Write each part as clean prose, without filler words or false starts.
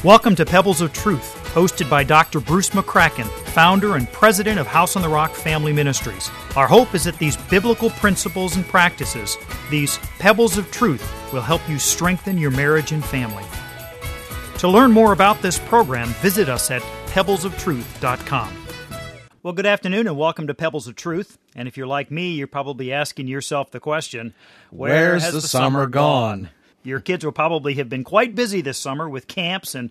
Welcome to Pebbles of Truth, hosted by Dr. Bruce McCracken, founder and president of House on the Rock Family Ministries. Our hope is that these biblical principles and practices, these pebbles of truth, will help you strengthen your marriage and family. To learn more about this program, visit us at pebblesoftruth.com. Well, good afternoon and welcome to Pebbles of Truth. And if you're like me, you're probably asking yourself the question, where has the summer gone? Your kids will probably have been quite busy this summer with camps and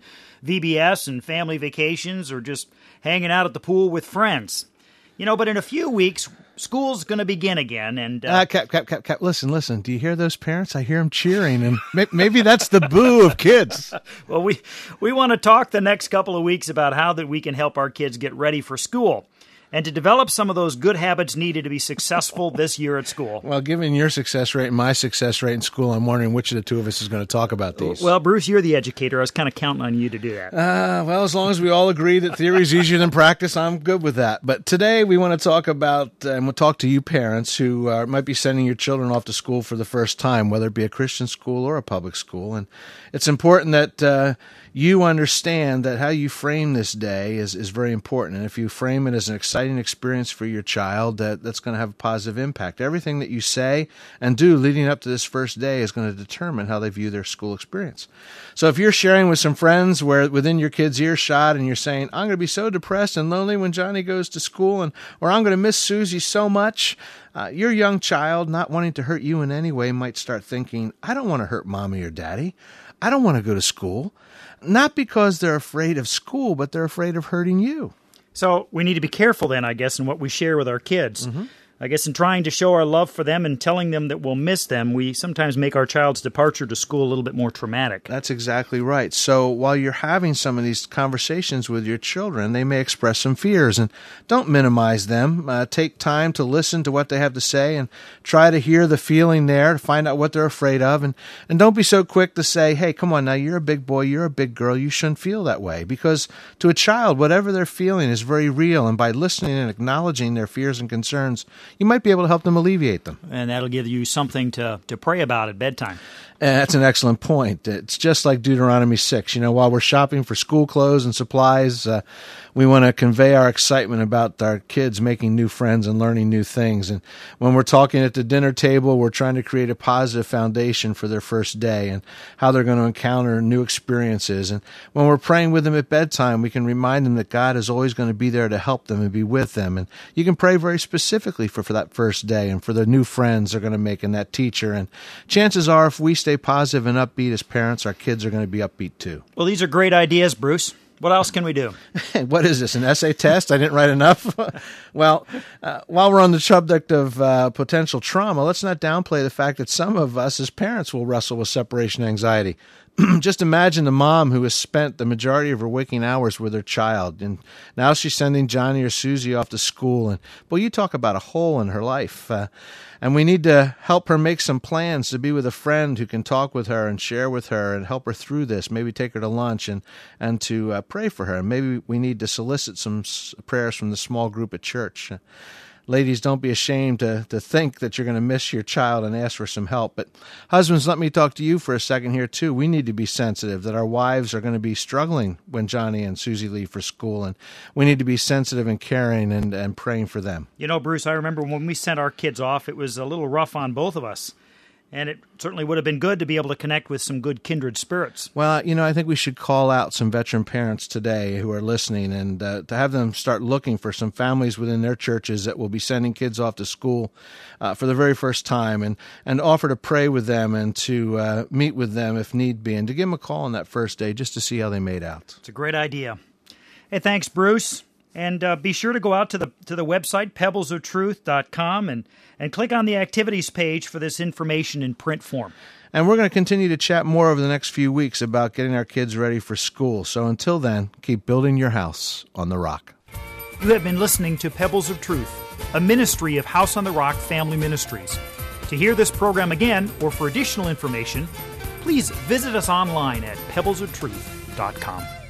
VBS and family vacations or just hanging out at the pool with friends. You know, but in a few weeks, school's going to begin again, and... Cap, listen. Do you hear those parents? I hear them cheering, and maybe that's the boo of kids. Well, we want to talk the next couple of weeks about how that we can help our kids get ready for school and to develop some of those good habits needed to be successful this year at school. Well, given your success rate and my success rate in school, I'm wondering which of the two of us is going to talk about these. Well, Bruce, you're the educator. I was kind of counting on you to do that. Well, as long as we all agree that theory is easier than practice, I'm good with that. But today we want to talk about, and we'll talk to you parents who might be sending your children off to school for the first time, whether it be a Christian school or a public school. And it's important that you understand that how you frame this day is very important. And if you frame it as an exciting experience for your child, that's going to have a positive impact. Everything that you say and do leading up to this first day is going to determine how they view their school experience. So if you're sharing with some friends where within your kid's earshot and you're saying, I'm going to be so depressed and lonely when Johnny goes to school, or I'm going to miss Susie so much, your young child, not wanting to hurt you in any way, might start thinking, I don't want to hurt mommy or daddy. I don't want to go to school. Not because they're afraid of school, but they're afraid of hurting you. So we need to be careful then, I guess, in what we share with our kids. Mm-hmm. I guess in trying to show our love for them and telling them that we'll miss them, we sometimes make our child's departure to school a little bit more traumatic. That's exactly right. So while you're having some of these conversations with your children, they may express some fears, and don't minimize them. Take time to listen to what they have to say and try to hear the feeling there to find out what they're afraid of. And don't be so quick to say, hey, come on now, you're a big boy, you're a big girl, you shouldn't feel that way. Because to a child, whatever they're feeling is very real, and by listening and acknowledging their fears and concerns, you might be able to help them alleviate them. And that'll give you something to pray about at bedtime. That's an excellent point. It's just like Deuteronomy 6. You know, while we're shopping for school clothes and supplies, we want to convey our excitement about our kids making new friends and learning new things. And when we're talking at the dinner table, we're trying to create a positive foundation for their first day and how they're going to encounter new experiences. And when we're praying with them at bedtime, we can remind them that God is always going to be there to help them and be with them. And you can pray very specifically for that first day and for the new friends they're going to make and that teacher. And chances are, if we stay positive and upbeat as parents, our kids are going to be upbeat too. Well, these are great ideas, Bruce. What else can we do? What is this, an essay test? I didn't write enough? Well, while we're on the subject of potential trauma, let's not downplay the fact that some of us as parents will wrestle with separation anxiety. Just imagine the mom who has spent the majority of her waking hours with her child, and now she's sending Johnny or Susie off to school. And boy, you talk about a hole in her life. And we need to help her make some plans to be with a friend who can talk with her and share with her and help her through this. Maybe take her to lunch and to pray for her. Maybe we need to solicit some prayers from the small group at church. Ladies, don't be ashamed to think that you're going to miss your child and ask for some help. But husbands, let me talk to you for a second here, too. We need to be sensitive that our wives are going to be struggling when Johnny and Susie leave for school, and we need to be sensitive and caring and praying for them. You know, Bruce, I remember when we sent our kids off, it was a little rough on both of us. And it certainly would have been good to be able to connect with some good kindred spirits. Well, you know, I think we should call out some veteran parents today who are listening and to have them start looking for some families within their churches that will be sending kids off to school for the very first time and offer to pray with them and to meet with them if need be and to give them a call on that first day just to see how they made out. It's a great idea. Hey, thanks, Bruce. And be sure to go out to the website, pebblesoftruth.com, and click on the activities page for this information in print form. And we're going to continue to chat more over the next few weeks about getting our kids ready for school. So until then, keep building your house on the rock. You have been listening to Pebbles of Truth, a ministry of House on the Rock Family Ministries. To hear this program again or for additional information, please visit us online at pebblesoftruth.com.